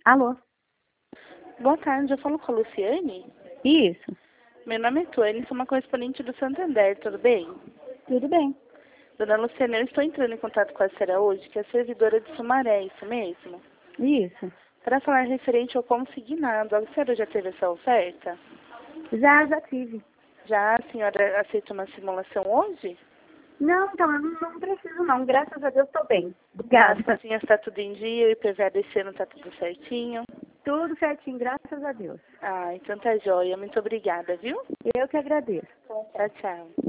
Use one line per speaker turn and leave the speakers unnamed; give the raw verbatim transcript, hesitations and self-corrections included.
Alô?
Boa tarde, eu falo com a Luciane.
Isso.
Meu nome é Tuane, sou uma correspondente do Santander, tudo bem?
Tudo bem.
Dona Luciane, eu estou entrando em contato com a senhora hoje, que é servidora de Sumaré, isso mesmo?
Isso.
Para falar referente ao consignado, a senhora já teve essa oferta?
Já, já tive.
Já a senhora aceita uma simulação hoje?
Não, então, eu não, não preciso não. Graças a Deus estou bem.
As
Obrigada.
coisinhas está tudo em dia, o I P V A desse ano está tudo certinho?
Tudo certinho, graças a Deus.
Ah, então tá jóia. Muito obrigada, viu?
Eu que agradeço.
Tchau, tchau.